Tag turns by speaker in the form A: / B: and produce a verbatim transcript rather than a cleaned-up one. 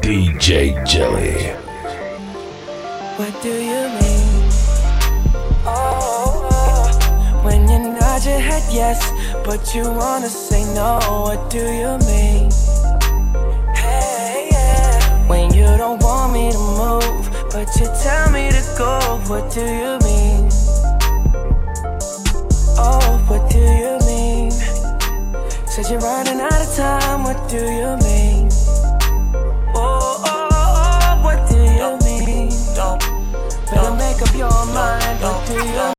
A: D J Jelly.
B: What do you mean? Oh, oh, when you nod your head yes, but you wanna say no. What do you mean? Hey, yeah. When you don't want me to move, but you tell me to go. What do you mean? Oh, what do you mean? Said you're running out of time. What do you mean?